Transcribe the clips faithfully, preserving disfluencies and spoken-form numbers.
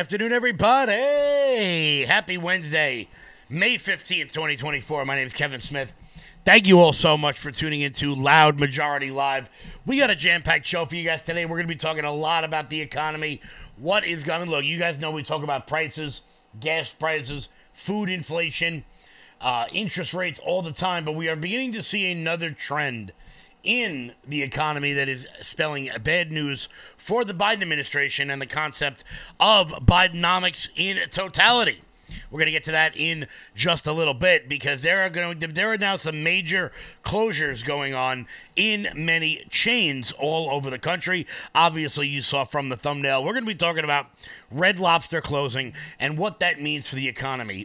afternoon, everybody. Hey, happy Wednesday, May fifteenth, twenty twenty-four. My name is Kevin Smith. Thank you all so much for tuning into Loud Majority Live. We got a jam-packed show for you guys today. We're going to be talking a lot about the economy, what is going. Look, you guys know we talk about prices, gas prices, food inflation, uh, interest rates all the time, but we are beginning to see another trend in the economy that is spelling bad news for the Biden administration and the concept of Bidenomics in totality. We're going to get to that in just a little bit because there are going to, there are now some major closures going on in many chains all over the country. Obviously, you saw from the thumbnail, we're going to be talking about Red Lobster closing and what that means for the economy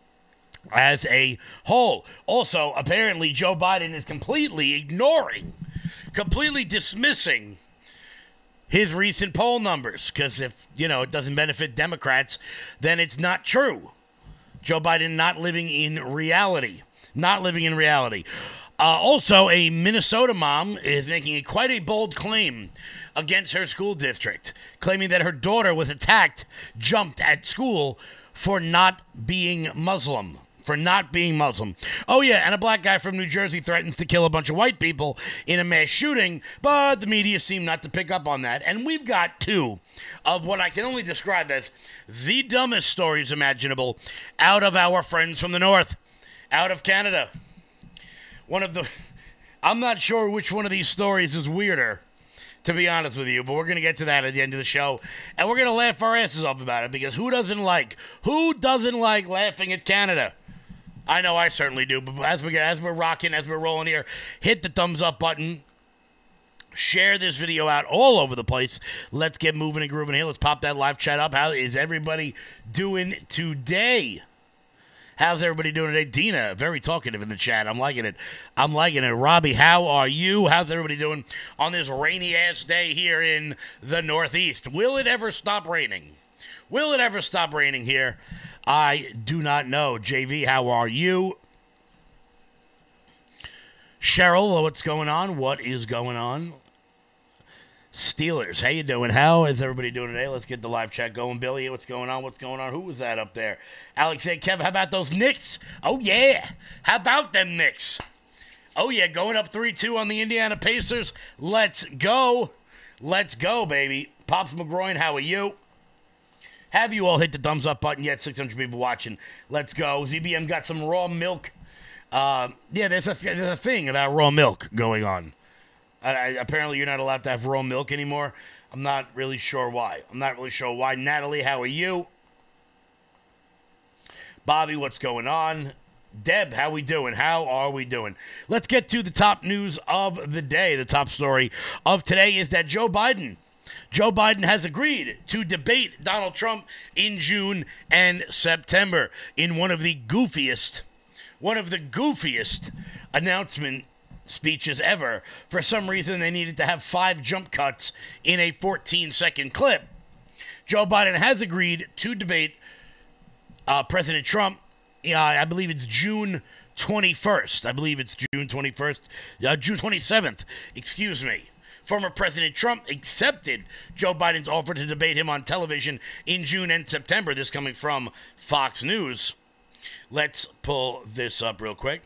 as a whole. Also, apparently, Joe Biden is completely ignoring, completely dismissing his recent poll numbers, because if, you know, it doesn't benefit Democrats, then it's not true. Joe Biden not living in reality. Not living in reality. Uh, also, a Minnesota mom is making a, quite a bold claim against her school district, claiming that her daughter was attacked, jumped at school for not being Muslim. For not being Muslim. Oh, yeah, and a black guy from New Jersey threatens to kill a bunch of white people in a mass shooting, but the media seem not to pick up on that. And we've got two of what I can only describe as the dumbest stories imaginable out of our friends from the North, out of Canada. One of the... I'm not sure which one of these stories is weirder, to be honest with you, but we're going to get to that at the end of the show, and we're going to laugh our asses off about it, because who doesn't like, who doesn't like laughing at Canada? I know I certainly do, but as, we, as we're rocking, as we're rolling here, hit the thumbs up button. Share this video out all over the place. Let's get moving and grooving here. Let's pop that live chat up. How is everybody doing today? How's everybody doing today? Dina, very talkative in the chat. I'm liking it. I'm liking it. Robbie, how are you? How's everybody doing on this rainy-ass day here in the Northeast? Will it ever stop raining? Will it ever stop raining here? I do not know. J V, how are you? Cheryl, what's going on? What is going on? Steelers, how you doing? How is everybody doing today? Let's get the live chat going. Billy, what's going on? What's going on? Who was that up there? Alex said, Kevin, how about those Knicks? Oh, yeah. How about them Knicks? Oh, yeah, going up three two on the Indiana Pacers. Let's go. Let's go, baby. Pops McGroin, how are you? Have you all hit the thumbs up button yet? six hundred people watching. Let's go. Z B M got some raw milk. Uh, yeah, there's a, there's a thing about raw milk going on. I, I, apparently, you're not allowed to have raw milk anymore. I'm not really sure why. I'm not really sure why. Natalie, how are you? Bobby, what's going on? Deb, how we doing? How are we doing? Let's get to the top news of the day. The top story of today is that Joe Biden Joe Biden has agreed to debate Donald Trump in June and September in one of the goofiest, one of the goofiest announcement speeches ever. For some reason, they needed to have five jump cuts in a fourteen-second clip. Joe Biden has agreed to debate uh, President Trump. Uh, I believe it's June twenty-first. I believe it's June twenty-first. Uh, June twenty-seventh. Excuse me. Former President Trump accepted Joe Biden's offer to debate him on television in June and September. This coming from Fox News. Let's pull this up real quick.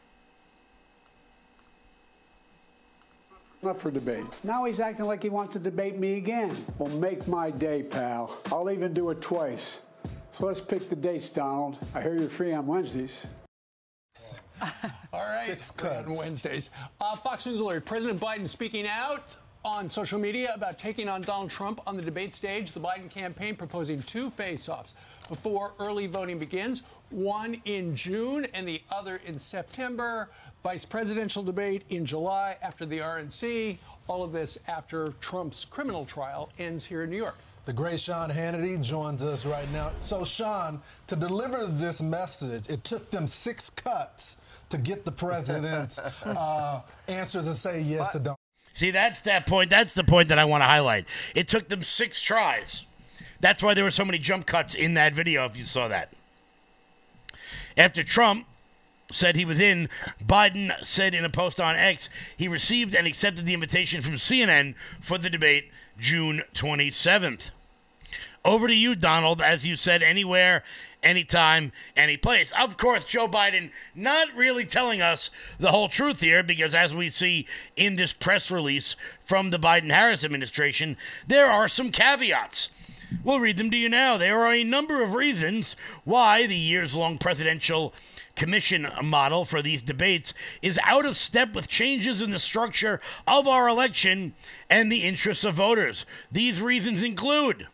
Up for debate. Now he's acting like he wants to debate me again. Well, make my day, pal. I'll even do it twice. So let's pick the dates, Donald. I hear you're free on Wednesdays. All right. Six cuts. On Wednesdays. Uh, Fox News alert. President Biden speaking out on social media about taking on Donald Trump on the debate stage. The Biden campaign proposing two face-offs before early voting begins, one in June and the other in September. Vice presidential debate in July after the R N C. All of this after Trump's criminal trial ends here in New York. The great Sean Hannity joins us right now. So, Sean, to deliver this message, it took them six cuts to get the president's uh, answers and say yes to Donald. See, that's that point. That's the point that I want to highlight. It took them six tries. That's why there were so many jump cuts in that video, if you saw that. After Trump said he was in, Biden said in a post on X he received and accepted the invitation from C N N for the debate June twenty-seventh. Over to you, Donald. As you said, anywhere, anytime, any place. Of course, Joe Biden not really telling us the whole truth here, because as we see in this press release from the Biden-Harris administration, there are some caveats. We'll read them to you now. There are a number of reasons why the years-long presidential commission model for these debates is out of step with changes in the structure of our election and the interests of voters. These reasons include: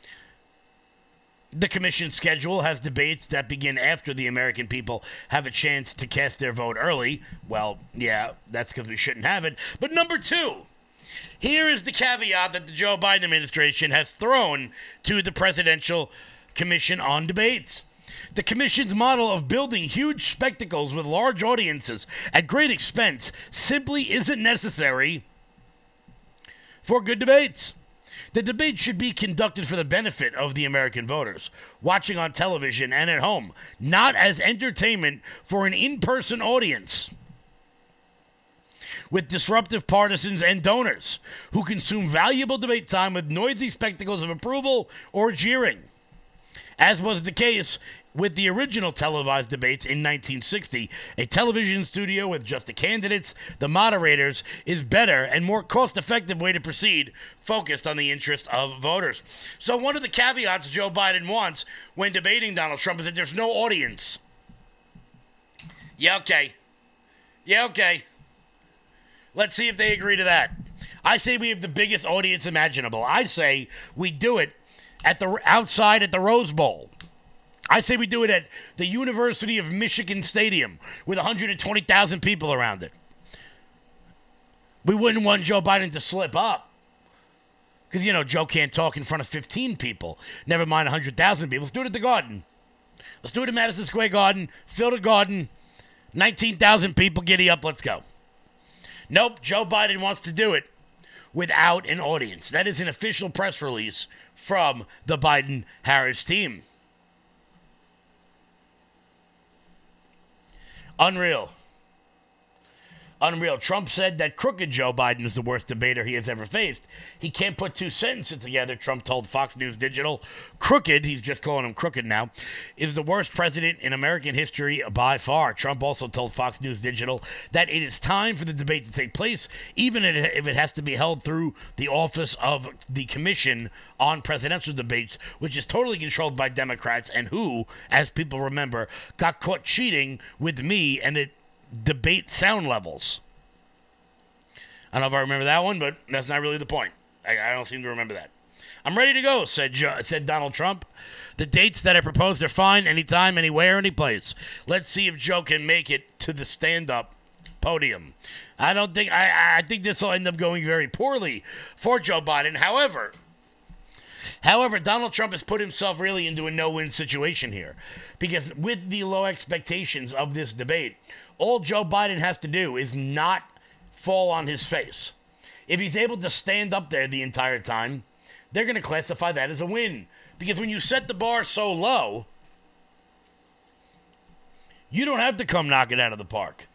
the commission schedule has debates that begin after the American people have a chance to cast their vote early. Well, yeah, that's because we shouldn't have it. But number two, here is the caveat that the Joe Biden administration has thrown to the Presidential Commission on Debates. The commission's model of building huge spectacles with large audiences at great expense simply isn't necessary for good debates. The debate should be conducted for the benefit of the American voters, watching on television and at home, not as entertainment for an in-person audience with disruptive partisans and donors who consume valuable debate time with noisy spectacles of approval or jeering. As was the case with the original televised debates in nineteen sixty, a television studio with just the candidates, the moderators, is better and more cost-effective way to proceed, focused on the interests of voters. So one of the caveats Joe Biden wants when debating Donald Trump is that there's no audience. Yeah, okay. Yeah, okay. Let's see if they agree to that. I say we have the biggest audience imaginable. I say we do it at the outside at the Rose Bowl. I say we do it at the University of Michigan Stadium with one hundred twenty thousand people around it. We wouldn't want Joe Biden to slip up. Because, you know, Joe can't talk in front of fifteen people. Never mind one hundred thousand people. Let's do it at the Garden. Let's do it at Madison Square Garden. Fill the Garden. nineteen thousand people. Giddy up. Let's go. Nope. Joe Biden wants to do it without an audience. That is an official press release from the Biden-Harris team. Unreal. Unreal. Trump said that crooked Joe Biden is the worst debater he has ever faced. He can't put two sentences together, Trump told Fox News Digital. Crooked, he's just calling him crooked now, is the worst president in American history by far. Trump also told Fox News Digital that it is time for the debate to take place, even if it has to be held through the office of the Commission on Presidential Debates, which is totally controlled by Democrats and who, as people remember, got caught cheating with me and the debate sound levels. I don't know if I remember that one, but that's not really the point. I, I don't seem to remember that. I'm ready to go, said jo- said Donald Trump. The dates that I proposed are fine, anytime, anywhere, any place. Let's see if Joe can make it to the stand-up podium. I don't think, I, I think this will end up going very poorly for Joe Biden. However, However, Donald Trump has put himself really into a no-win situation here, because with the low expectations of this debate, all Joe Biden has to do is not fall on his face. If he's able to stand up there the entire time, they're going to classify that as a win. Because when you set the bar so low, you don't have to come knock it out of the park.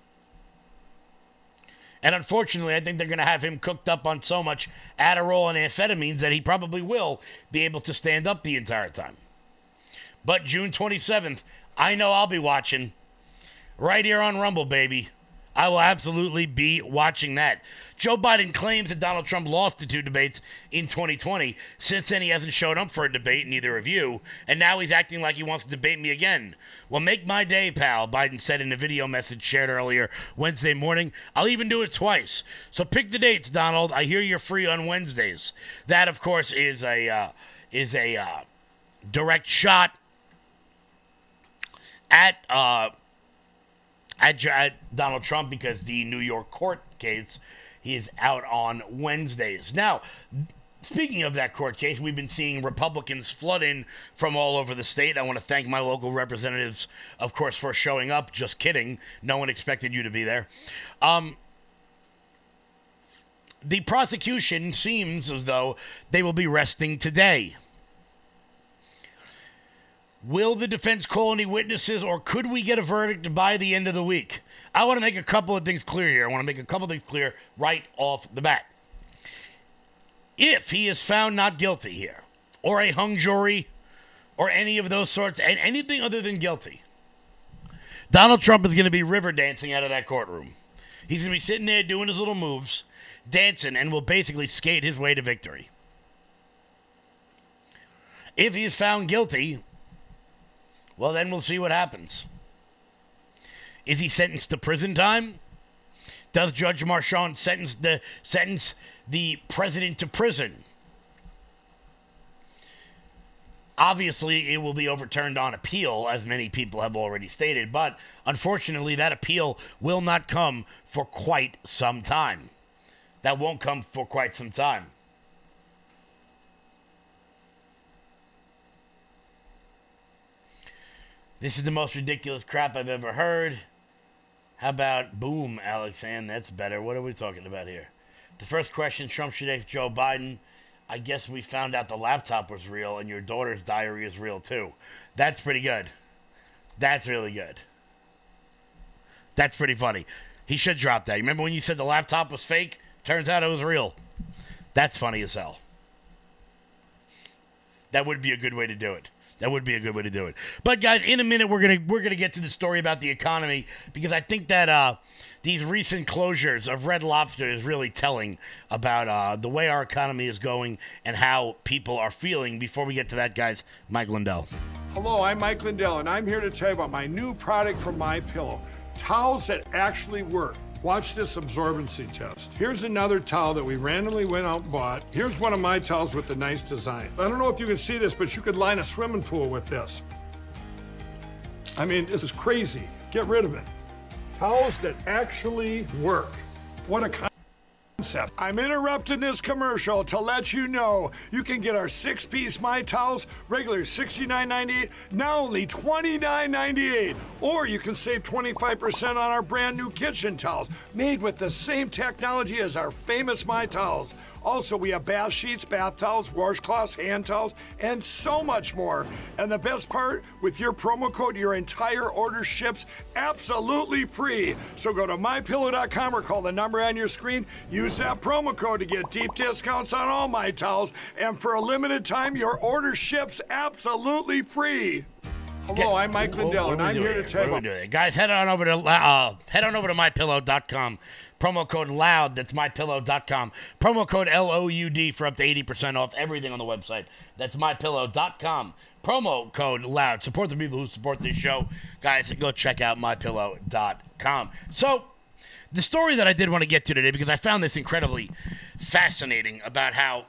And unfortunately, I think they're going to have him cooked up on so much Adderall and amphetamines that he probably will be able to stand up the entire time. But June twenty-seventh, I know I'll be watching. Right here on Rumble, baby. I will absolutely be watching that. Joe Biden claims that Donald Trump lost the two debates in twenty twenty. Since then, he hasn't shown up for a debate, neither of you. And now he's acting like he wants to debate me again. Well, make my day, pal, Biden said in a video message shared earlier Wednesday morning. I'll even do it twice. So pick the dates, Donald. I hear you're free on Wednesdays. That, of course, is a, uh, is a uh, direct shot at... Uh, At, at Donald Trump, because the New York court case, he is out on Wednesdays. Now, speaking of that court case, we've been seeing Republicans flood in from all over the state. I want to thank my local representatives, of course, for showing up. Just kidding. No one expected you to be there. Um, the prosecution seems as though they will be resting today. Will the defense call any witnesses, or could we get a verdict by the end of the week? I want to make a couple of things clear here. I want to make a couple of things clear right off the bat. If he is found not guilty here, or a hung jury or any of those sorts, and anything other than guilty, Donald Trump is going to be river dancing out of that courtroom. He's going to be sitting there doing his little moves, dancing, and will basically skate his way to victory. If he is found guilty, well, then we'll see what happens. Is he sentenced to prison time? Does Judge Marchand sentence the sentence the president to prison? Obviously, it will be overturned on appeal, as many people have already stated, but unfortunately, that appeal will not come for quite some time. That won't come for quite some time. This is the most ridiculous crap I've ever heard. How about, boom, Alex Ann, that's better. What are we talking about here? The first question, Trump should ask Joe Biden. I guess we found out the laptop was real and your daughter's diary is real too. That's pretty good. That's really good. That's pretty funny. He should drop that. Remember when you said the laptop was fake? Turns out it was real. That's funny as hell. That would be a good way to do it. That would be a good way to do it. But guys, in a minute we're gonna we're gonna get to the story about the economy, because I think that uh, these recent closures of Red Lobster is really telling about uh, the way our economy is going and how people are feeling. Before we get to that, guys, Mike Lindell. Hello, I'm Mike Lindell, and I'm here to tell you about my new product from MyPillow. Towels that actually work. Watch this absorbency test. Here's another towel that we randomly went out and bought. Here's one of my towels with the nice design. I don't know if you can see this, but you could line a swimming pool with this. I mean, this is crazy. Get rid of it. Towels that actually work. What a concept. I'm interrupting this commercial to let you know you can get our six-piece My Towels, regular sixty-nine ninety-eight, now only twenty-nine ninety-eight. Or you can save twenty-five percent on our brand new kitchen towels, made with the same technology as our famous My Towels. Also, we have bath sheets, bath towels, washcloths, hand towels, and so much more. And the best part, with your promo code, your entire order ships absolutely free. So go to my pillow dot com or call the number on your screen. Use that promo code to get deep discounts on all My Towels. And for a limited time, your order ships absolutely free. Hello, I'm Mike Lindell, and I'm here to tell you. Guys, head on over to uh, head on over to my pillow dot com. Promo code LOUD, that's my pillow dot com. Promo code L O U D for up to eighty percent off everything on the website. That's my pillow dot com. Promo code LOUD. Support the people who support this show. Guys, go check out my pillow dot com. So, the story that I did want to get to today, because I found this incredibly fascinating about how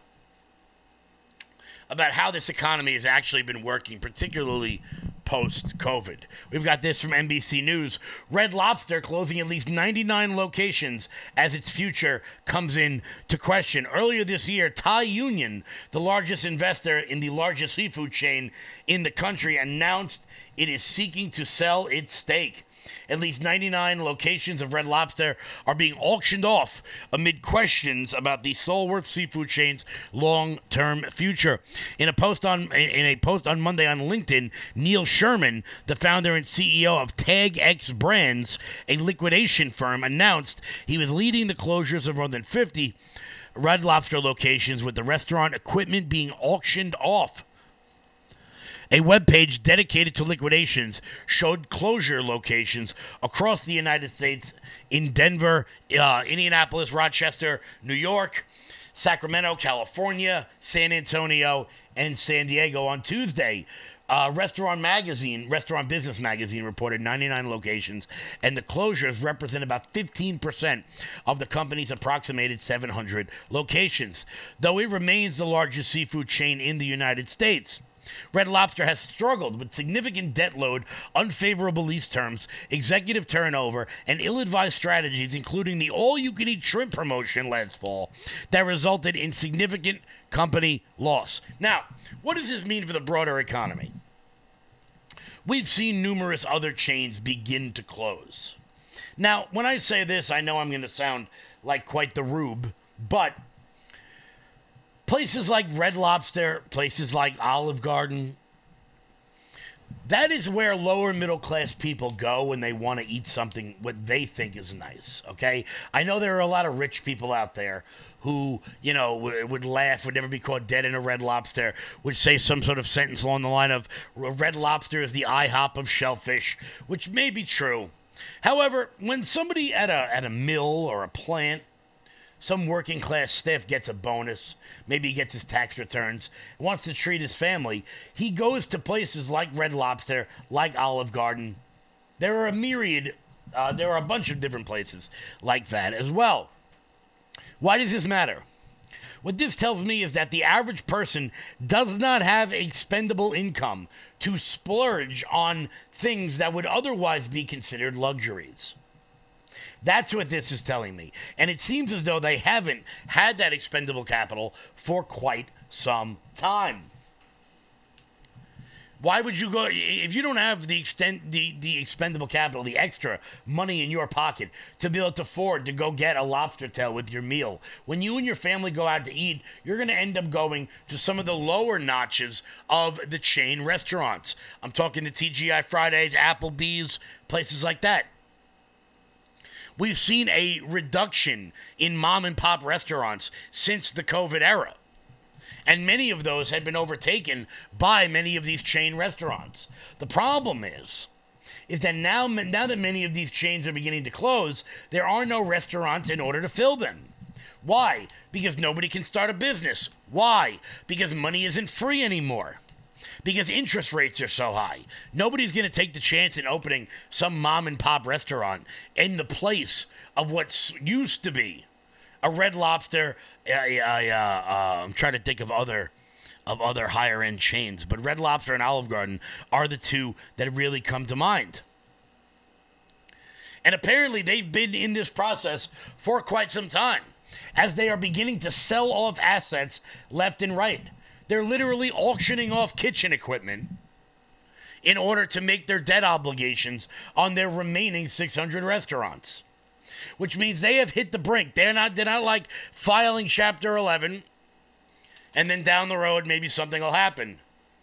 about how this economy has actually been working, particularly post-COVID. We've got this from N B C News. Red Lobster closing at least ninety-nine locations as its future comes in to question. Earlier this year, Thai Union, the largest investor in the largest seafood chain in the country, announced it is seeking to sell its stake. At least ninety-nine locations of Red Lobster are being auctioned off amid questions about the Saltworth seafood chain's long-term future. In a post on in a post on Monday on LinkedIn, Neil Sherman, the founder and C E O of Tag X Brands, a liquidation firm, announced he was leading the closures of more than fifty Red Lobster locations, with the restaurant equipment being auctioned off. A webpage dedicated to liquidations showed closure locations across the United States in Denver, uh, Indianapolis, Rochester, New York, Sacramento, California, San Antonio, and San Diego on Tuesday. Uh, Restaurant Magazine, Restaurant Business Magazine reported ninety-nine locations, and the closures represent about fifteen percent of the company's approximated seven hundred locations, though it remains the largest seafood chain in the United States. Red Lobster has struggled with significant debt load, unfavorable lease terms, executive turnover, and ill-advised strategies, including the all-you-can-eat shrimp promotion last fall that resulted in significant company loss. Now, what does this mean for the broader economy? We've seen numerous other chains begin to close. Now, when I say this, I know I'm going to sound like quite the rube, but places like Red Lobster, places like Olive Garden, That is where lower middle class people go when they want to eat something what they think is nice, okay? I know there are a lot of rich people out there who, you know, w- would laugh, would never be caught dead in a Red Lobster, would say some sort of sentence along the line of Red Lobster is the IHOP of shellfish, which may be true. However, when somebody at a at a mill or a plant, some working class staff gets a bonus, maybe he gets his tax returns, wants to treat his family, he goes to places like Red Lobster, like Olive Garden. There are a myriad, uh, there are a bunch of different places like that as well. Why does this matter? What this tells me is that the average person does not have expendable income to splurge on things that would otherwise be considered luxuries. That's what this is telling me. And it seems as though they haven't had that expendable capital for quite some time. Why would you go, if you don't have the extent, the, the expendable capital, the extra money in your pocket to be able to afford to go get a lobster tail with your meal, when you and your family go out to eat, you're going to end up going to some of the lower notches of the chain restaurants. I'm talking to T G I Fridays, Applebee's, places like that. We've seen a reduction in mom and pop restaurants since the COVID era. And many of those had been overtaken by many of these chain restaurants. The problem is, is that now, now that many of these chains are beginning to close, there are no restaurants in order to fill them. Why? Because nobody can start a business. Why? Because money isn't free anymore. Because interest rates are so high. Nobody's going to take the chance in opening some mom and pop restaurant in the place of what used to be a Red Lobster. I, I, uh, uh, I'm trying to think of other of other higher end chains, but Red Lobster and Olive Garden are the two that really come to mind. And apparently they've been in this process for quite some time, as they are beginning to sell off assets left and right. They're literally auctioning off kitchen equipment in order to make their debt obligations on their remaining six hundred restaurants. Which means they have hit the brink. They're not, they're not like filing Chapter eleven and then down the road maybe something will happen.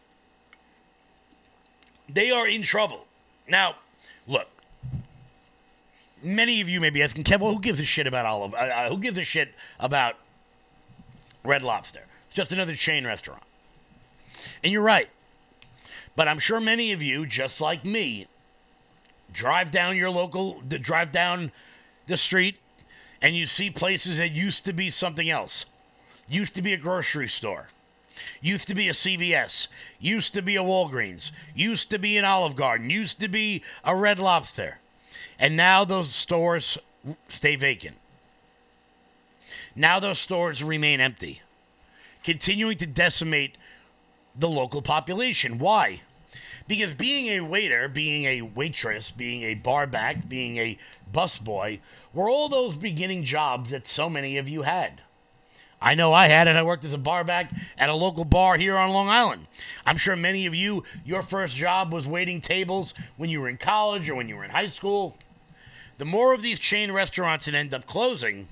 They are in trouble. Now, look. Many of you may be asking, Kev, well, who gives a shit about Olive? Uh, uh, who gives a shit about Red Lobster? It's just another chain restaurant. And you're right. But I'm sure many of you, just like me, drive down your local, drive down the street, and you see places that used to be something else. Used to be a grocery store. Used to be a C V S. Used to be a Walgreens. Used to be an Olive Garden. Used to be a Red Lobster. And now those stores stay vacant. Now those stores remain empty, continuing to decimate the local population. Why? Because being a waiter, being a waitress, being a barback, being a busboy, were all those beginning jobs that so many of you had. I know I had it. I worked as a barback at a local bar here on Long Island. I'm sure many of you, your first job was waiting tables when you were in college or when you were in high school. The more of these chain restaurants that end up closing,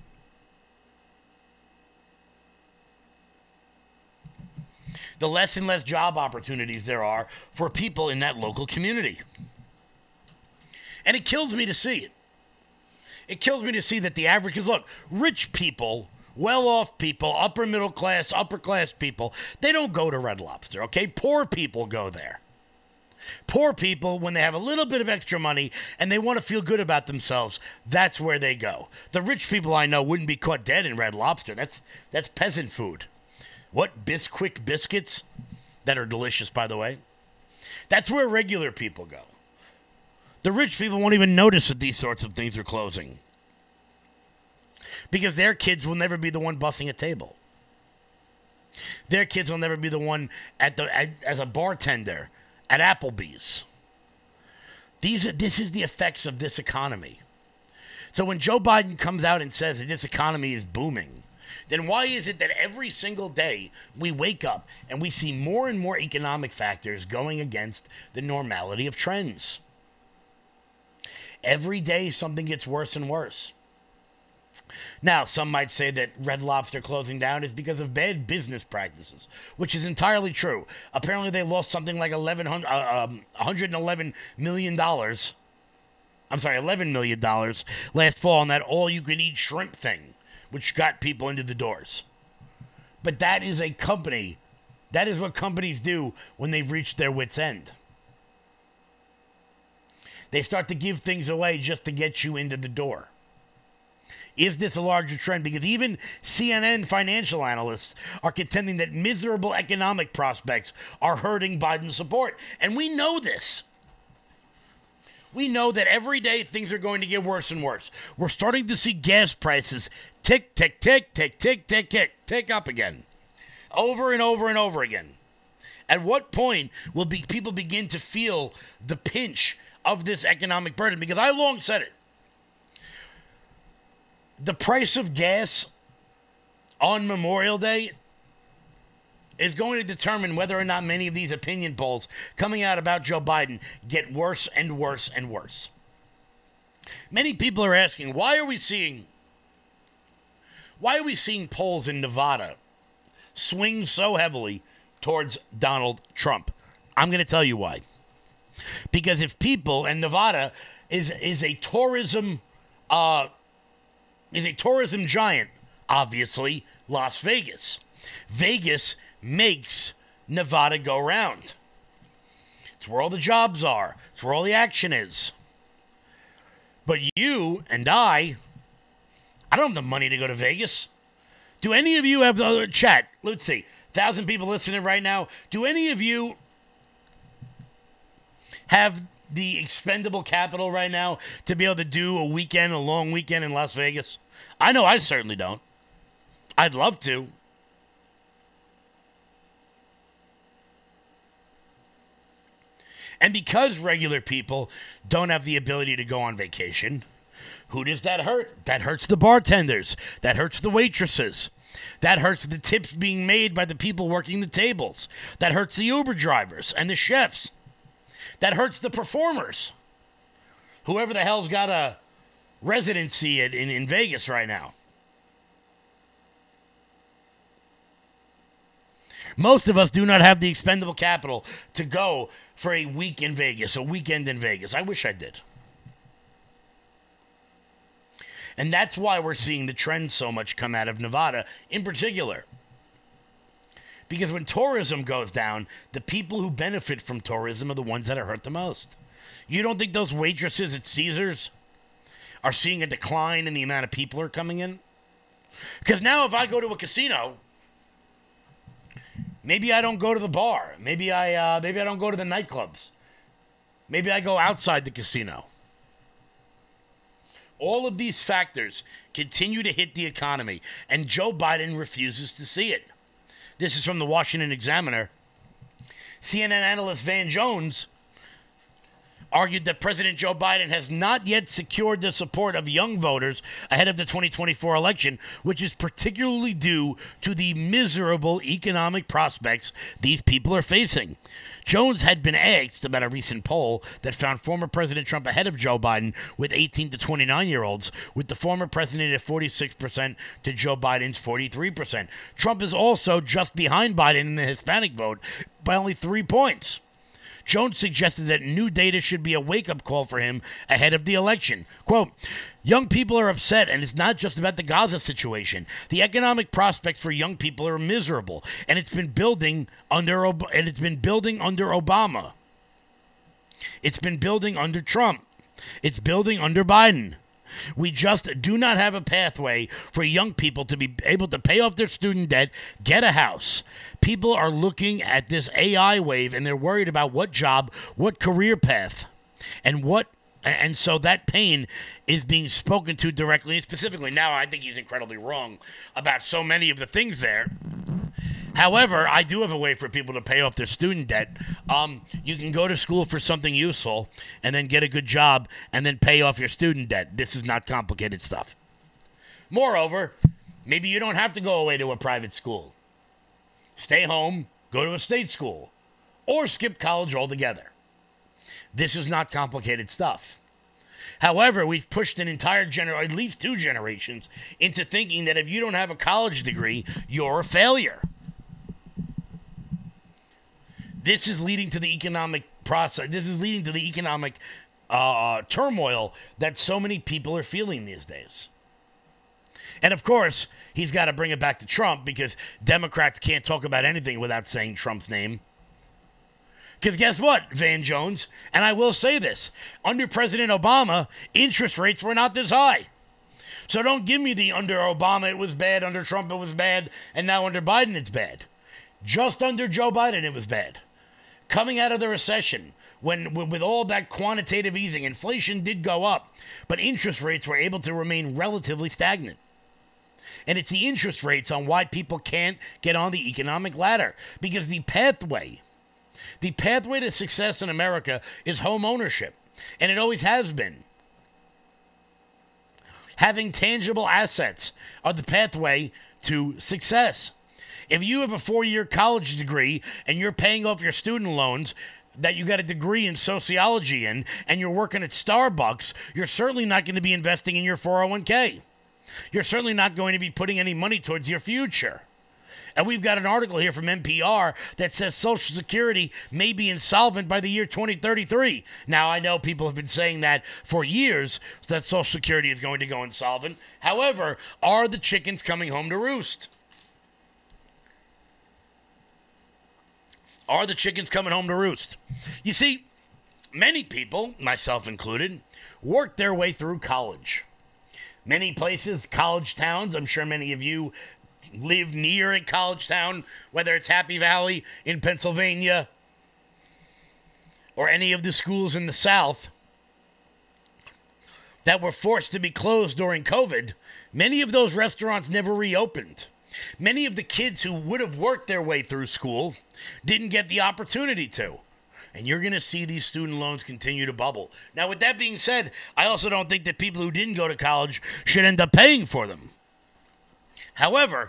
the less and less job opportunities there are for people in that local community. And it kills me to see it. It kills me to see that the average, because look, rich people, well-off people, upper middle class, upper class people, they don't go to Red Lobster, okay? Poor people go there. Poor people, when they have a little bit of extra money and they want to feel good about themselves, that's where they go. The rich people I know wouldn't be caught dead in Red Lobster. That's that's peasant food. What, Bisquick biscuits? That are delicious, by the way. That's where regular people go. The rich people won't even notice that these sorts of things are closing, because their kids will never be the one bussing a table. Their kids will never be the one at the at, as a bartender at Applebee's. These are, this is the effects of this economy. So when Joe Biden comes out and says that this economy is booming, then why is it that every single day we wake up and we see more and more economic factors going against the normality of trends? Every day something gets worse and worse. Now, some might say that Red Lobster closing down is because of bad business practices, which is entirely true. Apparently, they lost something like eleven hundred, uh, um, one hundred eleven million dollars. I'm sorry, eleven million dollars last fall on that all-you-can-eat shrimp thing, which got people into the doors. But that is a company. That is what companies do when they've reached their wits' end. They start to give things away just to get you into the door. Is this a larger trend? Because even C N N financial analysts are contending that miserable economic prospects are hurting Biden's support. And we know this. We know that every day things are going to get worse and worse. We're starting to see gas prices tick, tick, tick, tick, tick, tick, tick, tick up again. Over and over and over again. At what point will be, people begin to feel the pinch of this economic burden? Because I long said it. The price of gas on Memorial Day is going to determine whether or not many of these opinion polls coming out about Joe Biden get worse and worse and worse. Many people are asking, why are we seeing, why are we seeing polls in Nevada swing so heavily towards Donald Trump? I'm going to tell you why. Because if people, and Nevada is is a tourism uh, is a tourism giant, obviously, Las Vegas. Vegas makes Nevada go round. It's where all the jobs are. It's where all the action is. But you and I, I don't have the money to go to Vegas. Do any of you have the chat? Let's see. A thousand people listening right now. Do any of you have the expendable capital right now to be able to do a weekend, a long weekend in Las Vegas? I know I certainly don't. I'd love to. And because regular people don't have the ability to go on vacation, who does that hurt? That hurts the bartenders. That hurts the waitresses. That hurts the tips being made by the people working the tables. That hurts the Uber drivers and the chefs. That hurts the performers. Whoever the hell's got a residency in, in, in Vegas right now. Most of us do not have the expendable capital to go for a week in Vegas, a weekend in Vegas. I wish I did. And that's why we're seeing the trend so much come out of Nevada in particular. Because when tourism goes down, the people who benefit from tourism are the ones that are hurt the most. You don't think those waitresses at Caesars are seeing a decline in the amount of people who are coming in? Because now if I go to a casino, maybe I don't go to the bar. Maybe I uh, maybe I don't go to the nightclubs. Maybe I go outside the casino. All of these factors continue to hit the economy, and Joe Biden refuses to see it. This is from the Washington Examiner. C N N analyst Van Jones argued that President Joe Biden has not yet secured the support of young voters ahead of the twenty twenty-four election, which is particularly due to the miserable economic prospects these people are facing. Jones had been asked about a recent poll that found former President Trump ahead of Joe Biden with eighteen to twenty-nine-year-olds, with the former president at forty-six percent to Joe Biden's forty-three percent. Trump is also just behind Biden in the Hispanic vote by only three points. Jones suggested that new data should be a wake-up call for him ahead of the election. Quote, young people are upset, and it's not just about the Gaza situation. The economic prospects for young people are miserable, and it's been building under and it's been building under Obama. It's been building under Trump. It's building under Biden. We just do not have a pathway for young people to be able to pay off their student debt, get a house. People are looking at this A I wave, and they're worried about what job, what career path, and what, and so that pain is being spoken to directly and specifically. Now, I think he's incredibly wrong about so many of the things there. However, I do have a way for people to pay off their student debt. Um, you can go to school for something useful and then get a good job and then pay off your student debt. This is not complicated stuff. Moreover, maybe you don't have to go away to a private school. Stay home, go to a state school, or skip college altogether. This is not complicated stuff. However, we've pushed an entire gener, at least two generations, into thinking that if you don't have a college degree, you're a failure. This is leading to the economic process. This is leading to the economic uh, turmoil that so many people are feeling these days. And of course, he's got to bring it back to Trump because Democrats can't talk about anything without saying Trump's name. Because guess what, Van Jones? And I will say this. Under President Obama, interest rates were not this high. So don't give me the under Obama it was bad, under Trump it was bad, and now under Biden it's bad. Just under Joe Biden it was bad. Coming out of the recession, when with all that quantitative easing, inflation did go up, but interest rates were able to remain relatively stagnant. And it's the interest rates on why people can't get on the economic ladder. Because the pathway... The pathway to success in America is home ownership, and it always has been. Having tangible assets are the pathway to success. If you have a four-year college degree and you're paying off your student loans that you got a degree in sociology in, and you're working at Starbucks, you're certainly not going to be investing in your four oh one k. You're certainly not going to be putting any money towards your future. And we've got an article here from N P R that says Social Security may be insolvent by the year twenty thirty-three. Now, I know people have been saying that for years, that Social Security is going to go insolvent. However, are the chickens coming home to roost? Are the chickens coming home to roost? You see, many people, myself included, work their way through college. Many places, college towns, I'm sure many of you live near a college town, whether it's Happy Valley in Pennsylvania or any of the schools in the South that were forced to be closed during COVID. Many of those restaurants never reopened. Many of the kids who would have worked their way through school didn't get the opportunity to. And you're going to see these student loans continue to bubble. Now, with that being said, I also don't think that people who didn't go to college should end up paying for them. However,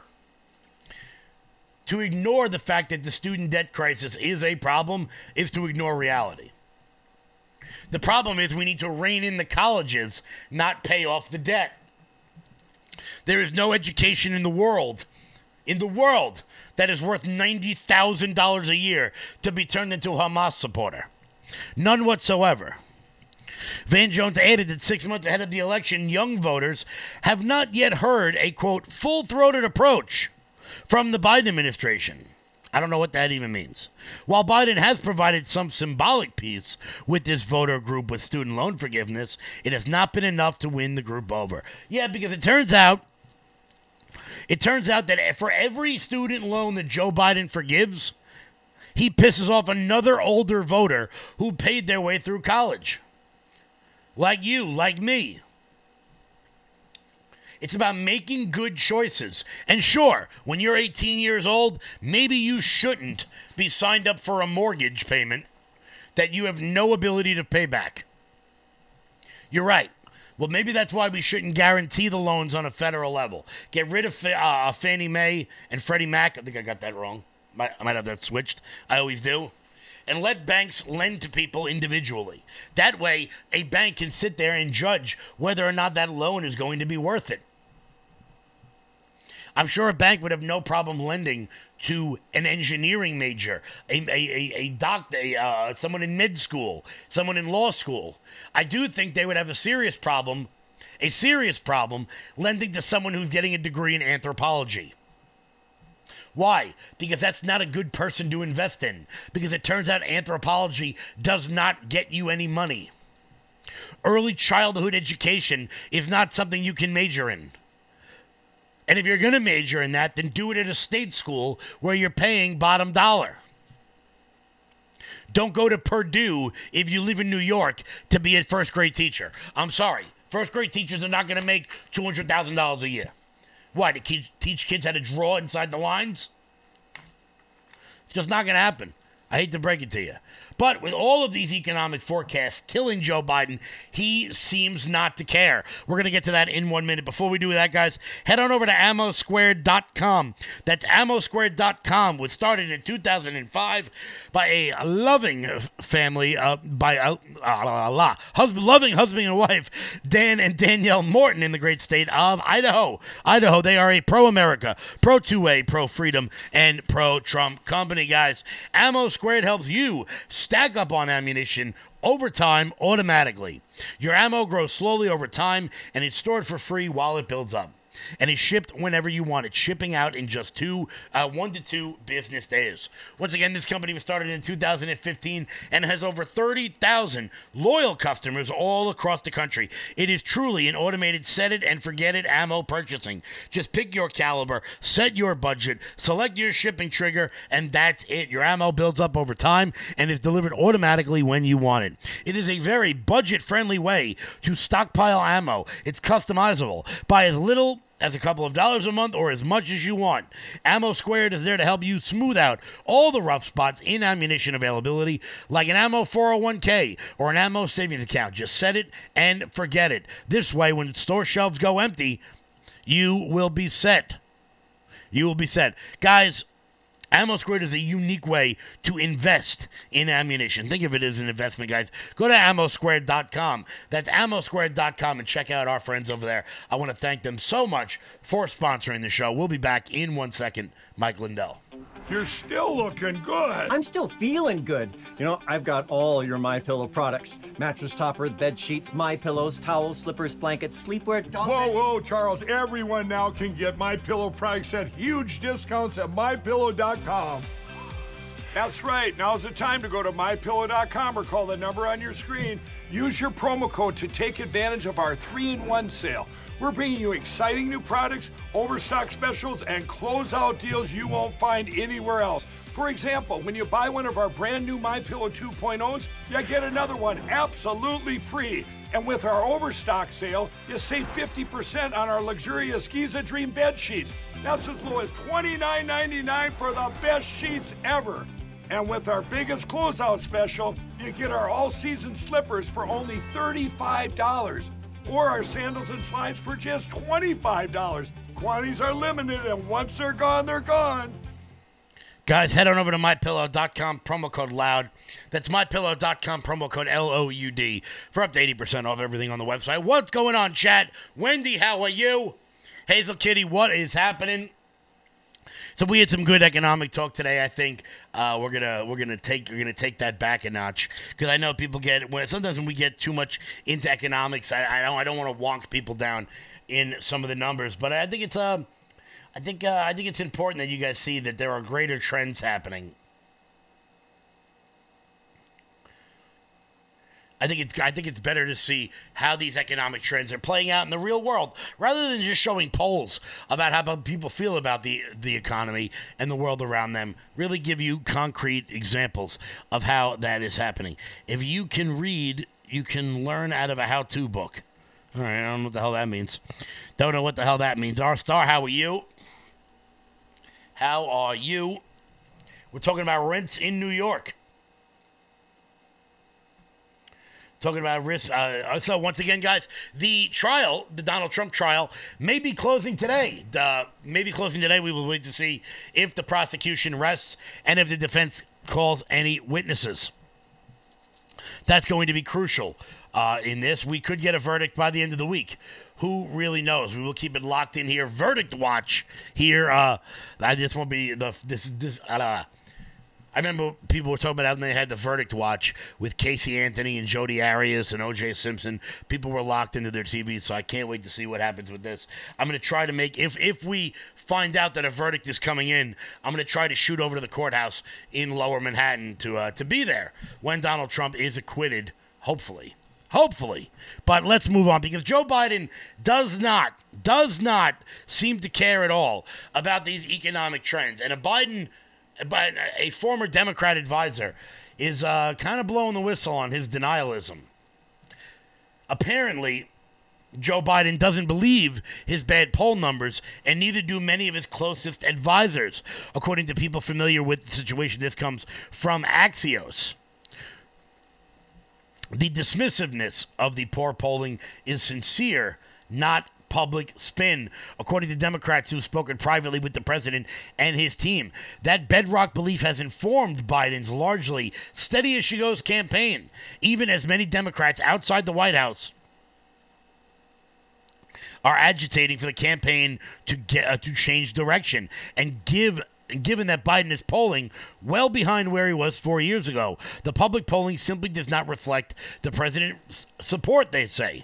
to ignore the fact that the student debt crisis is a problem is to ignore reality. The problem is we need to rein in the colleges, not pay off the debt. There is no education in the world, in the world, that is worth ninety thousand dollars a year to be turned into a Hamas supporter. None whatsoever. Van Jones added that six months ahead of the election, young voters have not yet heard a, quote, full-throated approach from the Biden administration. I don't know what that even means. While Biden has provided some symbolic peace with this voter group with student loan forgiveness, it has not been enough to win the group over. Yeah, because it turns out, it turns out that for every student loan that Joe Biden forgives, he pisses off another older voter who paid their way through college. Like you, like me. It's about making good choices. And sure, when you're eighteen years old, maybe you shouldn't be signed up for a mortgage payment that you have no ability to pay back. You're right. Well, maybe that's why we shouldn't guarantee the loans on a federal level. Get rid of uh, Fannie Mae and Freddie Mac. I think I got that wrong. I might have that switched. I always do. And let banks lend to people individually. That way, a bank can sit there and judge whether or not that loan is going to be worth it. I'm sure a bank would have no problem lending to an engineering major, a a a, a doctor, a, uh, someone in med school, someone in law school. I do think they would have a serious problem, a serious problem, lending to someone who's getting a degree in anthropology. Why? Because that's not a good person to invest in. Because it turns out anthropology does not get you any money. Early childhood education is not something you can major in. And if you're going to major in that, then do it at a state school where you're paying bottom dollar. Don't go to Purdue if you live in New York to be a first grade teacher. I'm sorry. First grade teachers are not going to make two hundred thousand dollars a year. Why, to teach kids how to draw inside the lines? It's just not going to happen. I hate to break it to you. But with all of these economic forecasts killing Joe Biden, he seems not to care. We're going to get to that in one minute. Before we do that, guys, head on over to ammo squared dot com. That's ammo squared dot com, was started in two thousand five by a loving family, uh, by a uh, uh, uh, husband, loving husband and wife, Dan and Danielle Morton, in the great state of Idaho. Idaho, they are a pro-America, pro-two-way, pro-freedom, and pro-Trump company, guys. Ammo Squared helps you stack up on ammunition over time automatically. Your ammo grows slowly over time, and it's stored for free while it builds up. And is shipped whenever you want it, shipping out in just two, uh, one to two business days. Once again, this company was started in two thousand fifteen and has over thirty thousand loyal customers all across the country. It is truly an automated set it and forget it ammo purchasing. Just pick your caliber, set your budget, select your shipping trigger, and that's it. Your ammo builds up over time and is delivered automatically when you want it. It is a very budget-friendly way to stockpile ammo. It's customizable. Buy as little as a couple of dollars a month or as much as you want. Ammo Squared is there to help you smooth out all the rough spots in ammunition availability, like an ammo four oh one k or an ammo savings account. Just set it and forget it. This way, when store shelves go empty, you will be set. You will be set. Guys, Ammo Squared is a unique way to invest in ammunition. Think of it as an investment, guys. Go to ammo squared dot com. That's ammo squared dot com and check out our friends over there. I want to thank them so much for sponsoring the show. We'll be back in one second. Mike Lindell. You're still looking good. I'm still feeling good. You know, I've got all your MyPillow products. Mattress topper, bed sheets, MyPillows, towels, slippers, blankets, sleepwear, dog Whoa, beds. whoa, Charles. Everyone now can get MyPillow products at huge discounts at my pillow dot com. That's right. Now's the time to go to my pillow dot com or call the number on your screen. Use your promo code to take advantage of our three in one sale. We're bringing you exciting new products, overstock specials, and closeout deals you won't find anywhere else. For example, when you buy one of our brand new MyPillow two point ohs, you get another one absolutely free. And with our overstock sale, you save fifty percent on our luxurious Giza Dream bed sheets. That's as low as twenty-nine ninety-nine for the best sheets ever. And with our biggest closeout special, you get our all-season slippers for only thirty-five dollars. Or our sandals and slides for just twenty-five dollars. Quantities are limited, and once they're gone, they're gone. Guys, head on over to my pillow dot com, promo code LOUD. That's my pillow dot com, promo code L O U D, for up to eighty percent off everything on the website. What's going on, chat? Wendy, how are you? Hazel Kitty, what is happening? So we had some good economic talk today. I think uh, we're gonna we're gonna take we're gonna take that back a notch, because I know people get when sometimes when we get too much into economics, I, I don't I don't want to wonk people down in some of the numbers, but I think it's uh, I think uh, I think it's important that you guys see that there are greater trends happening. I think it, I think it's better to see how these economic trends are playing out in the real world, rather than just showing polls about how people feel about the, the economy and the world around them. Really give you concrete examples of how that is happening. If you can read, you can learn out of a how-to book. All right, I don't know what the hell that means. Don't know what the hell that means. R Star, how are you? How are you? We're talking about rents in New York. Talking about risk. Uh, so once again, guys, the trial, the Donald Trump trial, may be closing today. Uh, may be closing today. We will wait to see if the prosecution rests and if the defense calls any witnesses. That's going to be crucial uh, in this. We could get a verdict by the end of the week. Who really knows? We will keep it locked in here. Verdict watch here. Uh, this won't be the this this. Uh, I remember people were talking about how they had the verdict watch with Casey Anthony and Jodi Arias and O J Simpson. People were locked into their T Vs, so I can't wait to see what happens with this. I'm going to try to make, if if we find out that a verdict is coming in, I'm going to try to shoot over to the courthouse in Lower Manhattan to uh, to be there when Donald Trump is acquitted, hopefully. Hopefully. But let's move on, because Joe Biden does not, does not seem to care at all about these economic trends. And a Biden... But a former Democrat advisor is uh, kind of blowing the whistle on his denialism. Apparently, Joe Biden doesn't believe his bad poll numbers, and neither do many of his closest advisors, according to people familiar with the situation. This comes from Axios. The dismissiveness of the poor polling is sincere, not public spin, according to Democrats who've spoken privately with the president and his team. That bedrock belief has informed Biden's largely steady-as-she-goes campaign, even as many Democrats outside the White House are agitating for the campaign to get uh, to change direction and give. Given that Biden is polling well behind where he was four years ago, the public polling simply does not reflect the president's support, they say.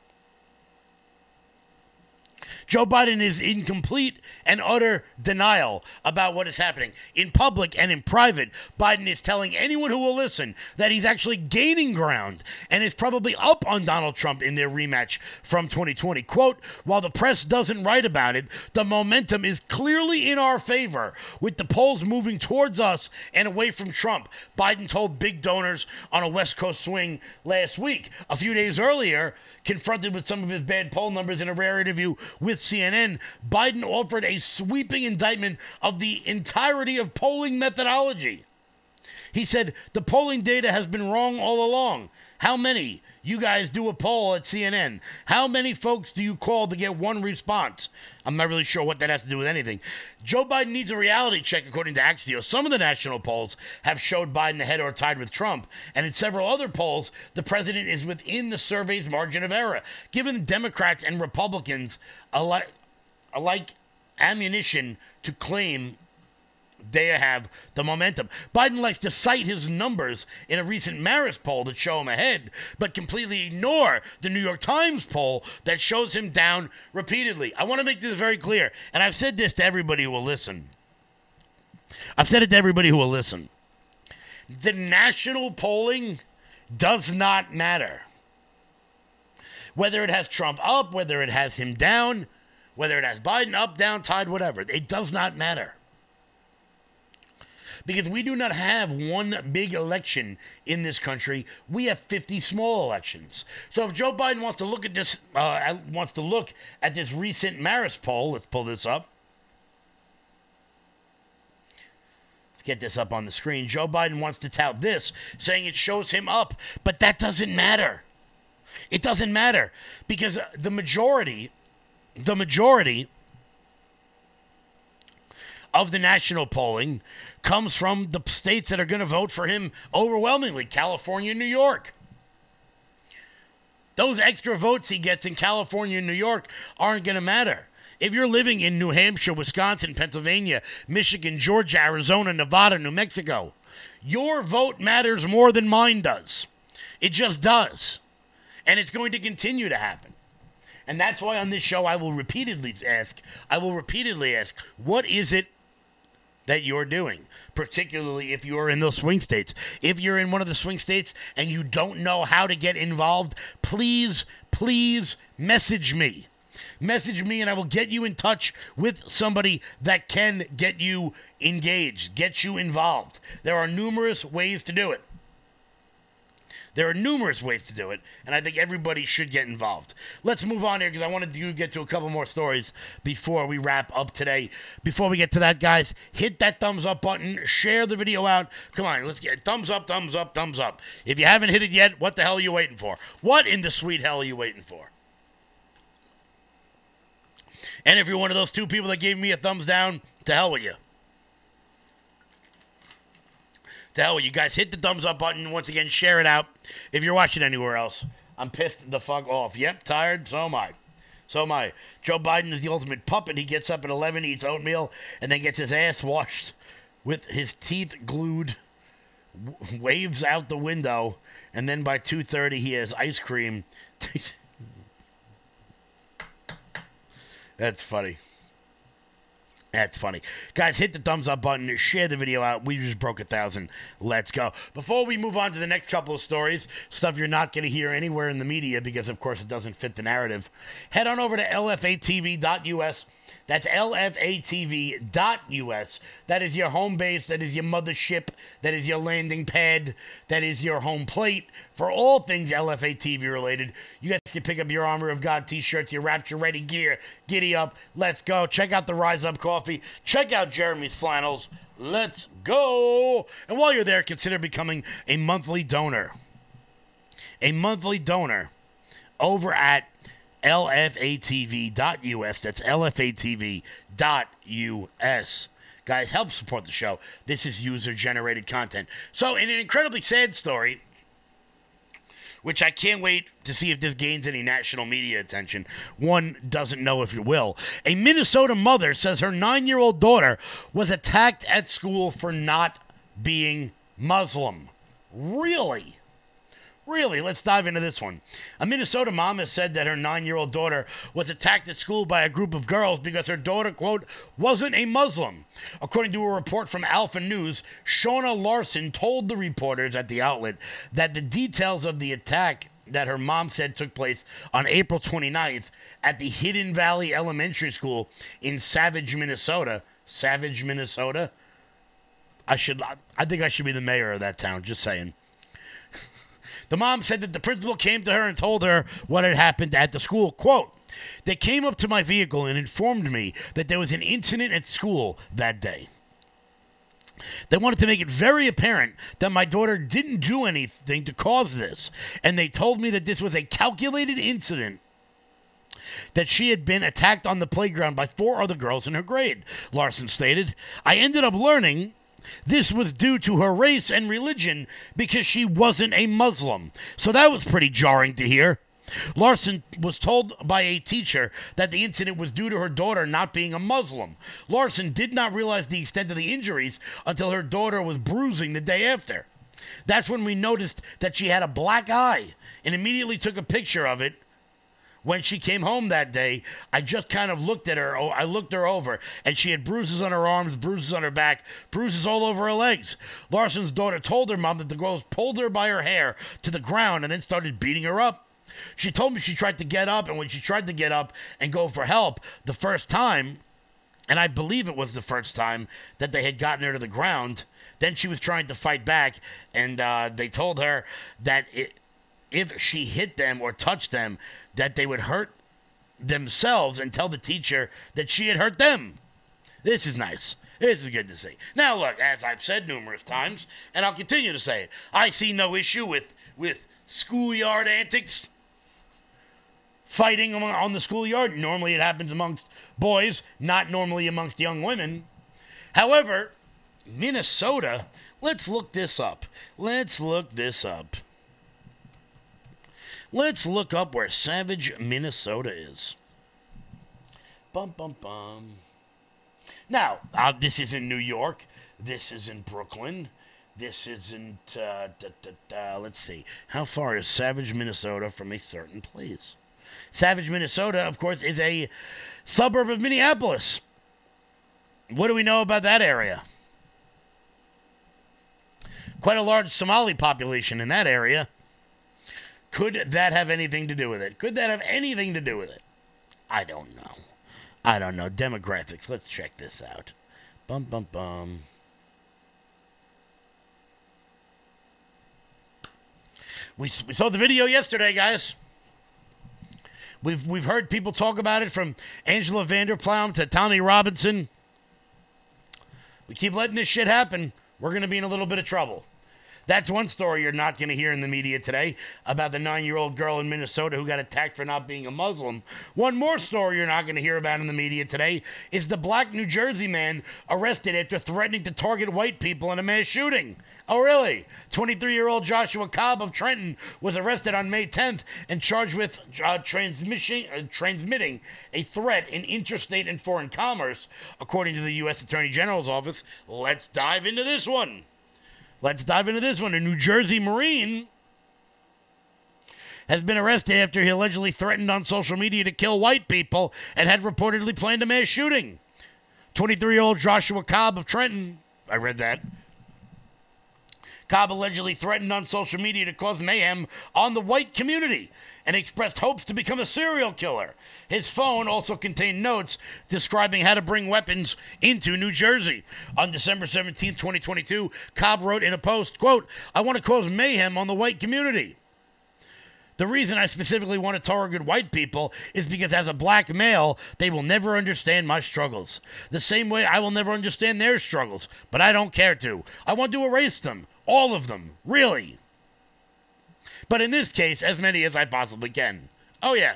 Joe Biden is in complete and utter denial about what is happening. In public and in private, Biden is telling anyone who will listen that he's actually gaining ground and is probably up on Donald Trump in their rematch from twenty twenty. Quote, while the press doesn't write about it, the momentum is clearly in our favor, with the polls moving towards us and away from Trump, Biden told big donors on a West Coast swing last week. A few days earlier, confronted with some of his bad poll numbers in a rare interview with C N N, Biden offered a sweeping indictment of the entirety of polling methodology. He said, the polling data has been wrong all along. How many? You guys do a poll at C N N. How many folks do you call to get one response? I'm not really sure what that has to do with anything. Joe Biden needs a reality check, according to Axios. Some of the national polls have showed Biden ahead or tied with Trump. And in several other polls, the president is within the survey's margin of error. Given Democrats and Republicans alike, alike ammunition to claim they have the momentum. Biden likes to cite his numbers in a recent Marist poll that show him ahead, but completely ignore the New York Times poll that shows him down repeatedly. I want to make this very clear, and I've said this to everybody who will listen. I've said it to everybody who will listen. The national polling does not matter. Whether it has Trump up, whether it has him down, whether it has Biden up, down, tied, whatever, it does not matter. Because we do not have one big election in this country. We have fifty small elections. So if Joe Biden wants to look at this, uh, wants to look at this recent Marist poll, let's pull this up. Let's get this up on the screen. Joe Biden wants to tout this, saying it shows him up, but that doesn't matter. It doesn't matter because the majority, the majority of the national polling comes from the states that are going to vote for him overwhelmingly, California and New York. Those extra votes he gets in California and New York aren't going to matter. If you're living in New Hampshire, Wisconsin, Pennsylvania, Michigan, Georgia, Arizona, Nevada, New Mexico, your vote matters more than mine does. It just does. And it's going to continue to happen. And that's why on this show I will repeatedly ask, I will repeatedly ask, what is it that you're doing, particularly if you're in those swing states? If you're in one of the swing states and you don't know how to get involved, please, please message me. Message me and I will get you in touch with somebody that can get you engaged, get you involved. There are numerous ways to do it. There are numerous ways to do it, and I think everybody should get involved. Let's move on here because I wanted to get to a couple more stories before we wrap up today. Before we get to that, guys, hit that thumbs up button, share the video out. Come on, let's get thumbs up, thumbs up, thumbs up. If you haven't hit it yet, what the hell are you waiting for? What in the sweet hell are you waiting for? And if you're one of those two people that gave me a thumbs down, to hell with you. To hell with you guys. Hit the thumbs up button. Once again, share it out. If you're watching anywhere else, I'm pissed the fuck off. Yep, tired. So am I. So am I. Joe Biden is the ultimate puppet. He gets up at eleven, eats oatmeal, and then gets his ass washed with his teeth glued, w- waves out the window, and then by two thirty he has ice cream. That's funny. That's funny. Guys, hit the thumbs up button. Share the video out. We just broke a thousand. Let's go. Before we move on to the next couple of stories, stuff you're not going to hear anywhere in the media because, of course, it doesn't fit the narrative, head on over to L F A T V dot U S. That's L F A T V dot U S. That is your home base. That is your mothership. That is your landing pad. That is your home plate for all things L F A T V related. You guys can pick up your Armor of God t-shirts, your Rapture Ready gear. Giddy up. Let's go. Check out the Rise Up Coffee. Check out Jeremy's Flannels. Let's go. And while you're there, consider becoming a monthly donor. a monthly donor over at L F A T V dot U S. That's L F A T V dot U S. Guys, help support the show. This is user-generated content. So, in an incredibly sad story, which I can't wait to see if this gains any national media attention, one doesn't know if it will, a Minnesota mother says her nine-year-old daughter was attacked at school for not being Muslim. Really? Really? Let's dive into this one. A Minnesota mom has said that her nine-year-old daughter was attacked at school by a group of girls because her daughter, quote, wasn't a Muslim. According to a report from Alpha News, Shauna Larson told the reporters at the outlet that the details of the attack that her mom said took place on April twenty-ninth at the Hidden Valley Elementary School in Savage, Minnesota. Savage, Minnesota? I should, I think I should be the mayor of that town, just saying. The mom said that the principal came to her and told her what had happened at the school. Quote, "They came up to my vehicle and informed me that there was an incident at school that day. They wanted to make it very apparent that my daughter didn't do anything to cause this, and they told me that this was a calculated incident, that she had been attacked on the playground by four other girls in her grade," Larson stated. "I ended up learning this was due to her race and religion because she wasn't a Muslim. So that was pretty jarring to hear." Larson was told by a teacher that the incident was due to her daughter not being a Muslim. Larson did not realize the extent of the injuries until her daughter was bruising the day after. "That's when we noticed that she had a black eye and immediately took a picture of it. When she came home that day, I just kind of looked at her. Oh, I looked her over, and she had bruises on her arms, bruises on her back, bruises all over her legs." Larson's daughter told her mom that the girls pulled her by her hair to the ground and then started beating her up. She told me she tried to get up, and when she tried to get up and go for help the first time, and I believe it was the first time that they had gotten her to the ground, then she was trying to fight back, and uh, they told her that it, if she hit them or touched them, that they would hurt themselves and tell the teacher that she had hurt them. This is nice. This is good to see. Now, look, as I've said numerous times, and I'll continue to say it, I see no issue with, with schoolyard antics, fighting on the schoolyard. Normally it happens amongst boys, not normally amongst young women. However, Minnesota, let's look this up. Let's look this up. Let's look up where Savage, Minnesota is. Bum, bum, bum. Now, uh, this is in New York. This is in Brooklyn. This isn't, uh, da, da, da, let's see. How far is Savage, Minnesota from a certain place? Savage, Minnesota, of course, is a suburb of Minneapolis. What do we know about that area? Quite a large Somali population in that area. Could that have anything to do with it? Could that have anything to do with it? I don't know. I don't know. Demographics. Let's check this out. Bum, bum, bum. We, we saw the video yesterday, guys. We've we've heard people talk about it, from Angela Vanderploum to Tommy Robinson. We keep letting this shit happen, we're going to be in a little bit of trouble. That's one story you're not going to hear in the media today, about the nine-year-old girl in Minnesota who got attacked for not being a Muslim. One more story you're not going to hear about in the media today is the black New Jersey man arrested after threatening to target white people in a mass shooting. Oh, really? twenty-three-year-old Joshua Cobb of Trenton was arrested on May tenth and charged with uh, transmission, uh, transmitting a threat in interstate and foreign commerce, according to the U S Attorney General's office. Let's dive into this one. Let's dive into this one. A New Jersey Marine has been arrested after he allegedly threatened on social media to kill white people and had reportedly planned a mass shooting. twenty-three-year-old Joshua Cobb of Trenton, I read that. Cobb allegedly threatened on social media to cause mayhem on the white community and expressed hopes to become a serial killer. His phone also contained notes describing how to bring weapons into New Jersey. On December seventeenth, twenty twenty-two, Cobb wrote in a post, quote, "I want to cause mayhem on the white community. The reason I specifically want to target white people is because as a black male, they will never understand my struggles. The same way I will never understand their struggles, but I don't care to. I want to erase them. All of them. Really." But in this case, as many as I possibly can. Oh, yeah.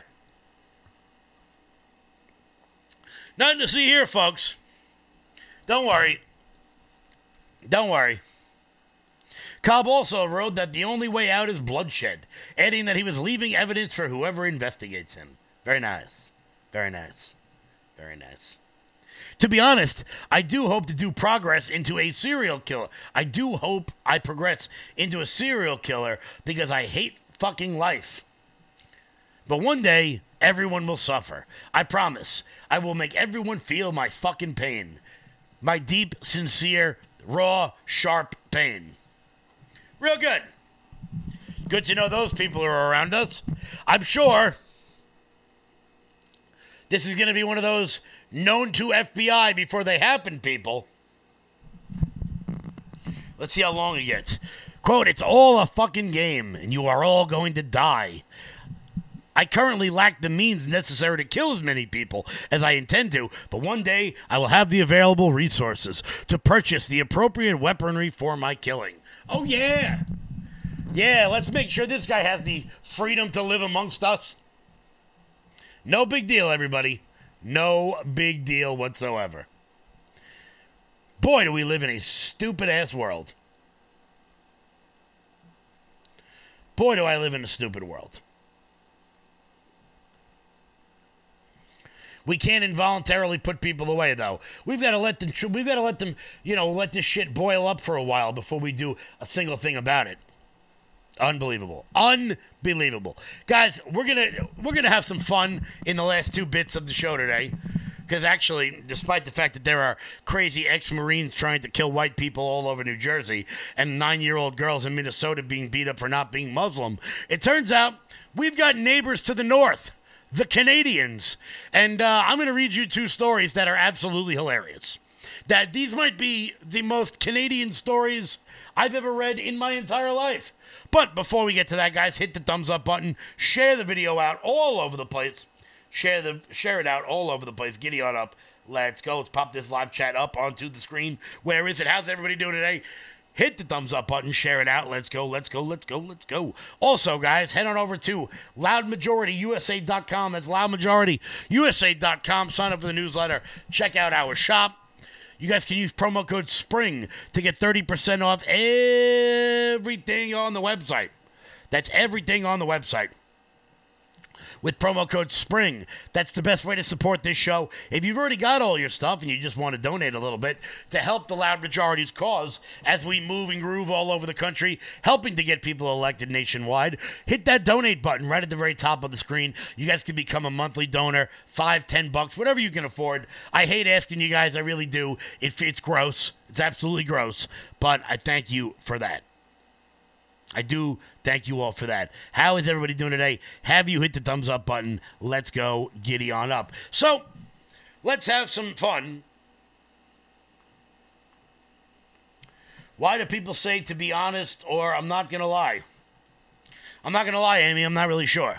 Nothing to see here, folks. Don't worry. Don't worry. Cobb also wrote that the only way out is bloodshed, adding that he was leaving evidence for whoever investigates him. Very nice. Very nice. Very nice. To be honest, I do hope to do progress into a serial killer. I do hope I progress into a serial killer because I hate fucking life. But one day, everyone will suffer. I promise. I will make everyone feel my fucking pain. My deep, sincere, raw, sharp pain. Real good. Good to know those people are around us. I'm sure this is going to be one of those known to F B I before they happen people. Let's see how long it gets. Quote, it's all a fucking game, and you are all going to die. I currently lack the means necessary to kill as many people as I intend to, but one day I will have the available resources to purchase the appropriate weaponry for my killing. Oh, yeah. Yeah, let's make sure this guy has the freedom to live amongst us. No big deal, everybody. No big deal whatsoever. Boy, do we live in a stupid-ass world. Boy, do I live in a stupid world. We can't involuntarily put people away, though. We've got to let them. We've got to let them. You know, let this shit boil up for a while before we do a single thing about it. Unbelievable, unbelievable, guys. We're gonna we're gonna have some fun in the last two bits of the show today, because actually, despite the fact that there are crazy ex-Marines trying to kill white people all over New Jersey and nine-year-old girls in Minnesota being beat up for not being Muslim, it turns out we've got neighbors to the north. The Canadians. And uh, I'm going to read you two stories that are absolutely hilarious. That these might be the most Canadian stories I've ever read in my entire life. But before we get to that, guys, hit the thumbs up button. Share the video out all over the place. Share the share it out all over the place. Giddy on up. Let's go. Let's pop this live chat up onto the screen. Where is it? How's everybody doing today? Hit the thumbs up button, share it out. Let's go, let's go, let's go, let's go. Also, guys, head on over to loud majority u s a dot com. That's loud majority u s a dot com. Sign up for the newsletter. Check out our shop. You guys can use promo code SPRING to get thirty percent off everything on the website. That's everything on the website. With promo code SPRING. That's the best way to support this show. If you've already got all your stuff and you just want to donate a little bit to help the Loud Majority's cause as we move and groove all over the country, helping to get people elected nationwide, hit that donate button right at the very top of the screen. You guys can become a monthly donor, five, ten bucks, whatever you can afford. I hate asking you guys, I really do. It, it's gross. It's absolutely gross, but I thank you for that. I do thank you all for that. How is everybody doing today? Have you hit the thumbs up button? Let's go giddy on up. So, let's have some fun. Why do people say to be honest or I'm not going to lie? I'm not going to lie, Amy. I'm not really sure.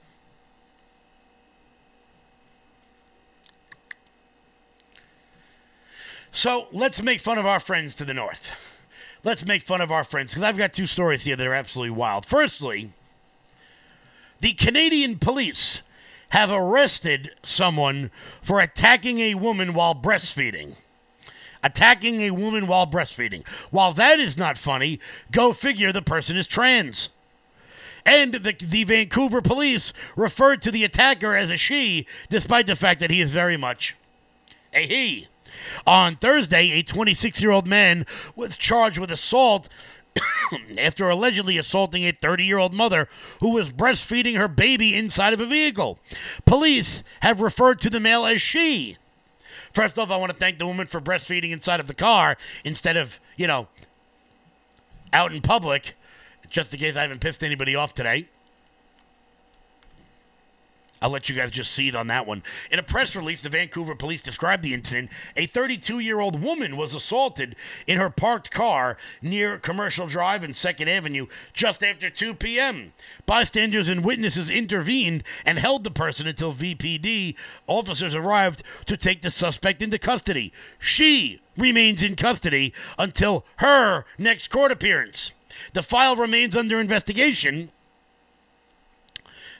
So, let's make fun of our friends to the north. Let's make fun of our friends, because I've got two stories here that are absolutely wild. Firstly, the Canadian police have arrested someone for attacking a woman while breastfeeding. Attacking a woman while breastfeeding. While that is not funny, go figure the person is trans. And the, the Vancouver police referred to the attacker as a she, despite the fact that he is very much a he. On Thursday, a twenty-six-year-old man was charged with assault after allegedly assaulting a thirty-year-old mother who was breastfeeding her baby inside of a vehicle. Police have referred to the male as she. First off, I want to thank the woman for breastfeeding inside of the car instead of, you know, out in public, just in case I haven't pissed anybody off today. I'll let you guys just seethe on that one. In a press release, the Vancouver police described the incident. A thirty-two-year-old woman was assaulted in her parked car near Commercial Drive and second Avenue just after two p.m. Bystanders and witnesses intervened and held the person until V P D officers arrived to take the suspect into custody. She remains in custody until her next court appearance. The file remains under investigation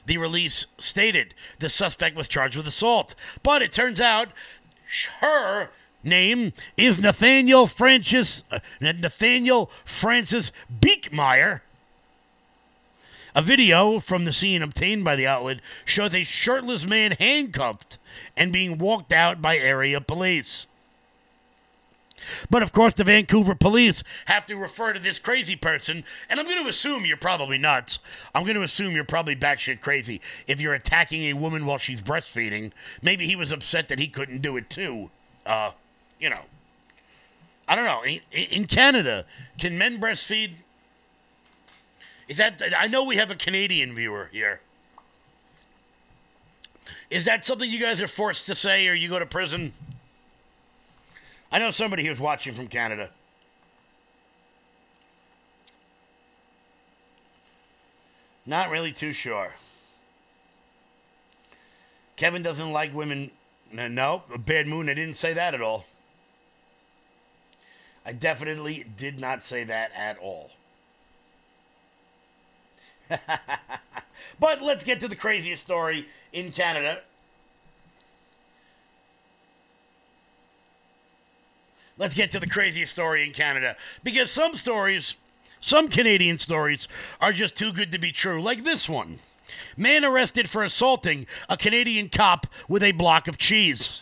The release stated the suspect was charged with assault, but it turns out her name is Nathaniel Francis uh, Nathaniel Francis Beekmeyer. A video from the scene obtained by the outlet shows a shirtless man handcuffed and being walked out by area police. But of course, the Vancouver police have to refer to this crazy person, and I'm going to assume you're probably nuts. I'm going to assume you're probably batshit crazy if you're attacking a woman while she's breastfeeding. Maybe he was upset that he couldn't do it too. Uh, you know, I don't know. In, in Canada, can men breastfeed? Is that, I know we have a Canadian viewer here. Is that something you guys are forced to say or you go to prison? I know somebody who's watching from Canada. Not really too sure. Kevin doesn't like women. No, a bad moon. I didn't say that at all. I definitely did not say that at all. But let's get to the craziest story in Canada. Let's get to the craziest story in Canada. Because some stories, some Canadian stories, are just too good to be true. Like this one. Man arrested for assaulting a Canadian cop with a block of cheese.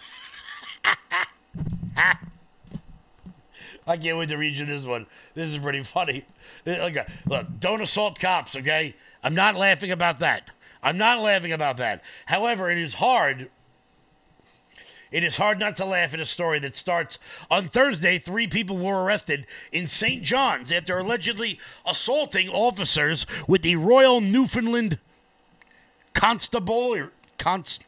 I can't wait to read you this one. This is pretty funny. Look, look, don't assault cops, okay? I'm not laughing about that. I'm not laughing about that. However, it is hard. It is hard not to laugh at a story that starts on Thursday. Three people were arrested in Saint John's after allegedly assaulting officers with the Royal Newfoundland Constable Const,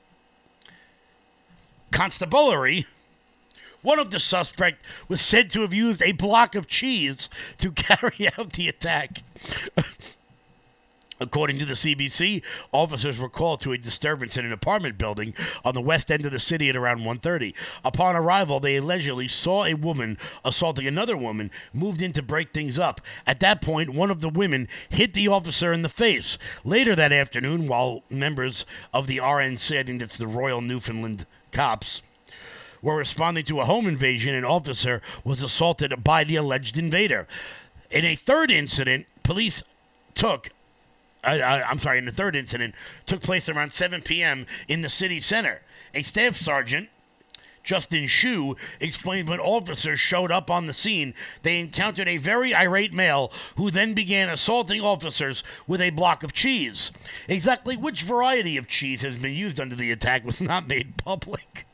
Constabulary. One of the suspects was said to have used a block of cheese to carry out the attack. According to the C B C, officers were called to a disturbance in an apartment building on the west end of the city at around one thirty. Upon arrival, they allegedly saw a woman assaulting another woman, moved in to break things up. At that point, one of the women hit the officer in the face. Later that afternoon, while members of the R N C, I think that's the Royal Newfoundland Cops, were responding to a home invasion, an officer was assaulted by the alleged invader. In a third incident, police took I, I, I'm sorry, in the third incident, took place around seven p.m. in the city center. A staff sergeant, Justin Shue, explained when officers showed up on the scene, they encountered a very irate male who then began assaulting officers with a block of cheese. Exactly which variety of cheese has been used under the attack was not made public.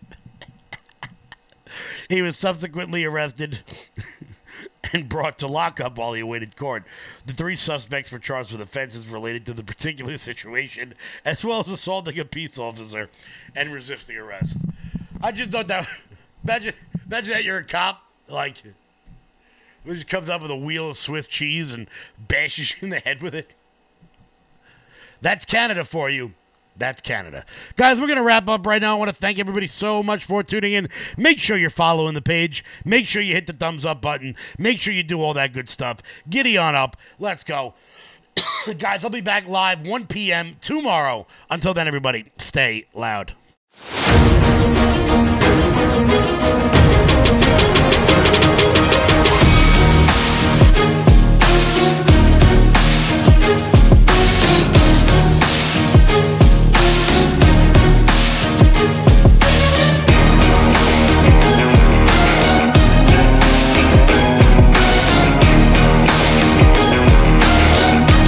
He was subsequently arrested and brought to lockup while he awaited court. The three suspects were charged with offenses related to the particular situation, as well as assaulting a peace officer and resisting arrest. I just thought that, imagine, imagine that you're a cop, like, who just comes up with a wheel of Swiss cheese and bashes you in the head with it. That's Canada for you. That's Canada. Guys, we're going to wrap up right now. I want to thank everybody so much for tuning in. Make sure you're following the page. Make sure you hit the thumbs up button. Make sure you do all that good stuff. Giddy on up. Let's go. Guys, I'll be back live one p.m. tomorrow. Until then, everybody, stay loud.